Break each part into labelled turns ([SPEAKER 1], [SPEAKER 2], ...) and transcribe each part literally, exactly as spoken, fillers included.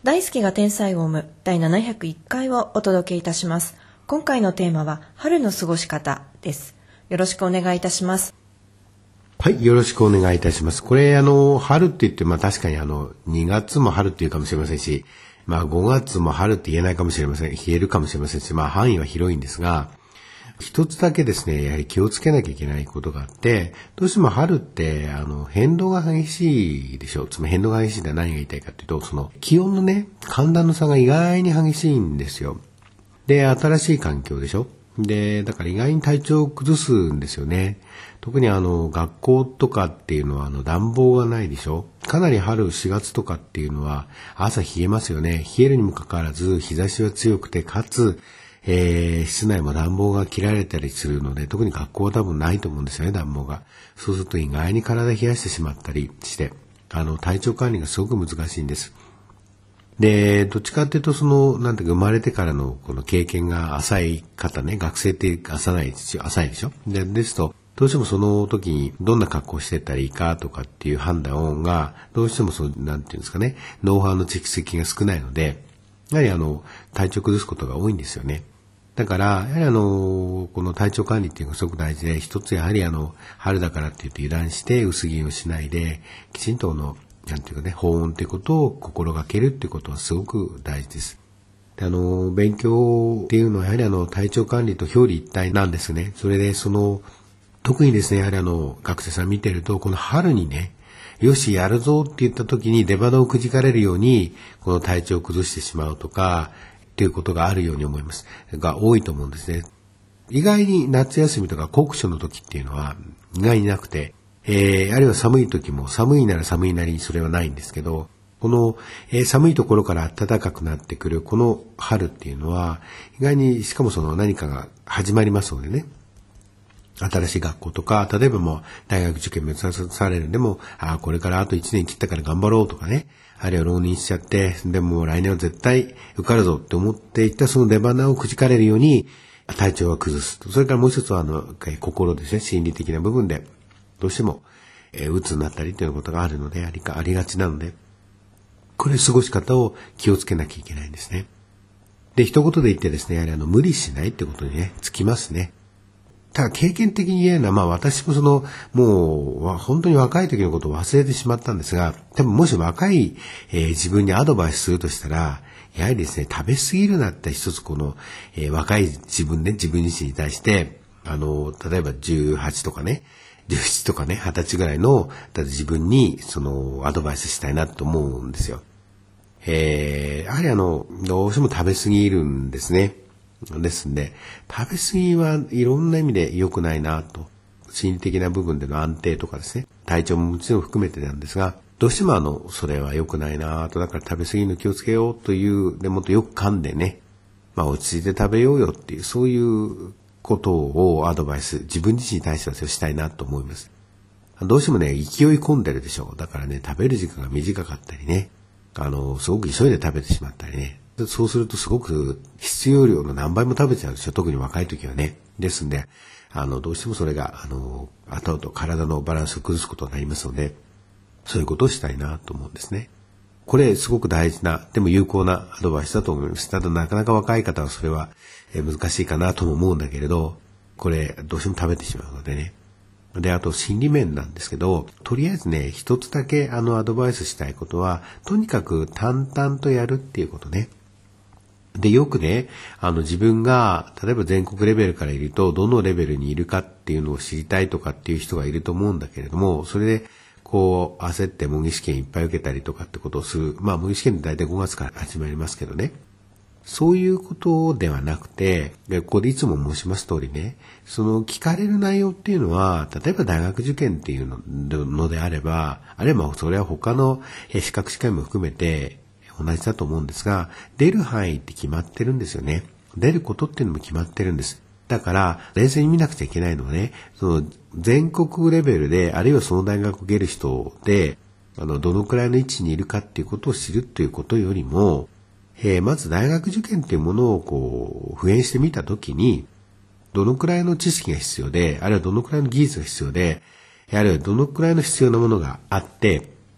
[SPEAKER 1] 大好きが天才を生むだいななひゃくいっかいをお届けいたします。今回のテーマは春の過ごし方です。よろしくお願いいたします。
[SPEAKER 2] はい、よろしくお願いいたします。これあの春って言って、まあ確かにあのにがつも春っていうかもしれませんし、まあごがつも春って言えないかもしれません。言えるかもしれませんし、まあ範囲は広いんですが、一つだけですね、やはり気をつけなきゃいけないことがあって、どうしても春ってあの変動が激しいでしょう。つまり変動が激しいのは何が言いたいかというと、その気温のね、寒暖の差が意外に激しいんですよ。で、新しい環境でしょ。で、だから意外に体調を崩すんですよね。特にあの学校とかっていうのはあの暖房がないでしょ。かなり春しがつとかっていうのは朝冷えますよね。冷えるにもかかわらず日差しは強くて、かつえー、室内も暖房が切られたりするので、特に学校は多分ないと思うんですよね、暖房が。そうすると意外に体冷やしてしまったりして、あの、体調管理がすごく難しいんです。で、どっちかっていうと、その、なんていうか、生まれてからのこの経験が浅い方ね、学生って浅いですよ、浅いでしょ。で、ですと、どうしてもその時にどんな格好をしてったらいいかとかっていう判断が、どうしてもそう、なんていうんですかね、ノウハウの蓄積が少ないので、やはりあの、体調崩すことが多いんですよね。だから、やはりあの、この体調管理っていうのがすごく大事で、一つやはりあの、春だからって言って油断して薄着をしないで、きちんとの、なんていうかね、保温っていうことを心がけるっていうことはすごく大事です。で、あの、勉強っていうのはやはりあの、体調管理と表裏一体なんですね。それでその、特にですね、やはりあの、学生さん見てると、この春にね、よし、やるぞって言った時に出花をくじかれるように、この体調を崩してしまうとか、っていうことがあるように思います。が多いと思うんですね。意外に夏休みとか酷暑の時っていうのは意外になくて、えー、あるいは寒い時も寒いなら寒いなりにそれはないんですけど、この、えー、寒いところから暖かくなってくるこの春っていうのは、意外にしかもその何かが始まりますのでね。新しい学校とか、例えばもう大学受験目指されるんでも、ああ、これからあといちねん切ったから頑張ろうとかね。あるいは浪人しちゃって、でも来年は絶対受かるぞって思っていったその出花をくじかれるように体調は崩す。それからもう一つはあの、心ですね、心理的な部分で、どうしても、えー、鬱になったりということがあるので、ありか、ありがちなので、これ過ごし方を気をつけなきゃいけないんですね。で、一言で言ってですね、やはりあの、無理しないってことにね、つきますね。ただ経験的に言えるのは、まあ私もその、もう本当に若い時のことを忘れてしまったんですが、多分もし若い、えー、自分にアドバイスするとしたら、やはりですね、食べ過ぎるなって一つこの、えー、若い自分ね、自分自身に対して、あの、例えばじゅうはちとかね、じゅうななとかね、はたちぐらいの、だ自分にそのアドバイスしたいなと思うんですよ。えー、やはりあの、どうしても食べ過ぎるんですね。ですんで、食べ過ぎはいろんな意味で良くないなと。心理的な部分での安定とかですね。体調ももちろん含めてなんですが、どうしてもあの、それは良くないなと。だから食べ過ぎの気をつけようという、でもっとよく噛んでね、まあ落ち着いて食べようよっていう、そういうことをアドバイス、自分自身に対してはしたいなと思います。どうしてもね、勢い込んでるでしょう。だからね、食べる時間が短かったりね、あの、すごく急いで食べてしまったりね。そうするとすごく必要量の何倍も食べちゃうんですよ。特に若い時はね。ですんで、あの、どうしてもそれが、あの、後々体のバランスを崩すことになりますので、そういうことをしたいなと思うんですね。これすごく大事な、でも有効なアドバイスだと思います。ただなかなか若い方はそれは難しいかなとも思うんだけれど、これどうしても食べてしまうのでね。で、あと心理面なんですけど、とりあえずね、一つだけあのアドバイスしたいことは、とにかく淡々とやるっていうことね。で、よくね、あの自分が、例えば全国レベルからいると、どのレベルにいるかっていうのを知りたいとかっていう人がいると思うんだけれども、それで、こう、焦って模擬試験いっぱい受けたりとかってことをする。まあ、模擬試験って大体ごがつから始まりますけどね。そういうことではなくて、でここでいつも申します通りね、その聞かれる内容っていうのは、例えば大学受験っていうののであれば、あるいはそれは他の資格試験も含めて同じだと思うんですが、出る範囲って決まってるんですよね。出ることっていうのも決まってるんです。だから、冷静に見なくちゃいけないのはね、その全国レベルで、あるいはその大学を受ける人で、あの、どのくらいの位置にいるかっていうことを知るということよりも、えー、まず大学受験っていうものをこう、普遍してみたときに、どのくらいの知識が必要で、あるいはどのくらいの技術が必要で、あるいはどのくらいの必要なものがあって、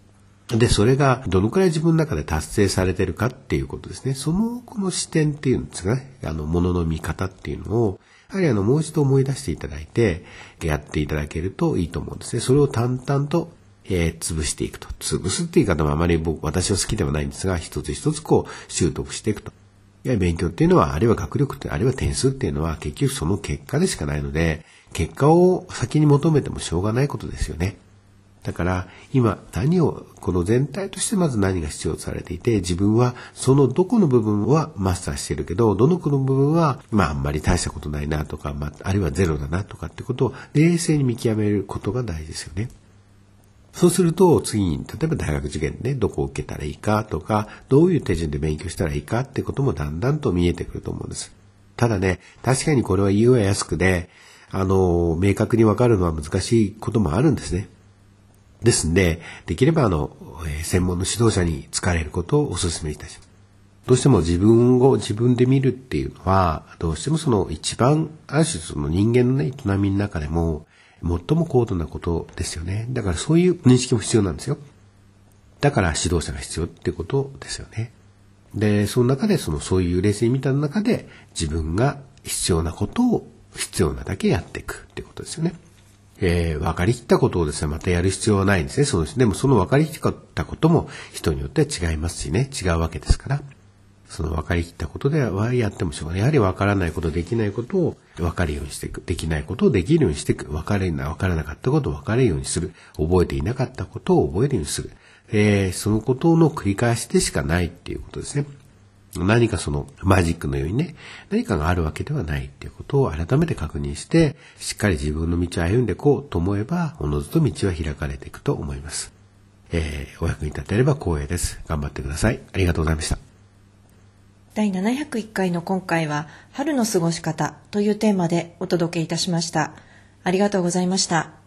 [SPEAKER 2] で、それがどのくらい自分の中で達成されてるかっていうことですね。その、この視点っていうんですかね。あの、ものの見方っていうのを、やはりあの、もう一度思い出していただいて、やっていただけるといいと思うんですね。それを淡々と、えー、潰していくと。潰すっていう言い方もあまり僕、私は好きではないんですが、一つ一つこう、習得していくと。いや、勉強っていうのは、あるいは学力って、あるいは点数っていうのは、結局その結果でしかないので、結果を先に求めてもしょうがないことですよね。だから今何をこの全体としてまず何が必要とされていて、自分はそのどこの部分はマスターしているけど、どのこの部分はまああんまり大したことないなとか、まあ、あるいはゼロだなとかってことを冷静に見極めることが大事ですよね。そうすると次に例えば大学受験でどこを受けたらいいかとか、どういう手順で勉強したらいいかってこともだんだんと見えてくると思うんです。ただね、確かにこれは言いは安くで、あの明確に分かるのは難しいこともあるんですね。ですんで、できればあの、えー、専門の指導者に使われることをお勧めいたします。どうしても自分を自分で見るっていうのは、どうしてもその一番、ある種その人間のね、営みの中でも、最も高度なことですよね。だからそういう認識も必要なんですよ。だから指導者が必要ってことですよね。で、その中でその、そういう冷静に見た中で、自分が必要なことを必要なだけやっていくってことですよね。えー、分かりきったことをですね、またやる必要はないんですね。そうです。でもその分かりきったことも人によっては違いますしね、違うわけですから。その分かりきったことではやってもしょうがない。やはり分からないこと、できないことを分かるようにしていく。できないことをできるようにしていく。分かれな、分からなかったことを分かるようにする。覚えていなかったことを覚えるようにする。えー、そのことの繰り返しでしかないっていうことですね。何かそのマジックのようにね、何かがあるわけではないっていうことを改めて確認して、しっかり自分の道を歩んでいこうと思えば、おのずと道は開かれていくと思います。えー、お役に立てれば光栄です。頑張ってください。ありがとうございました。
[SPEAKER 1] だいななひゃくいっかいの今回は、春の過ごし方というテーマでお届けいたしました。ありがとうございました。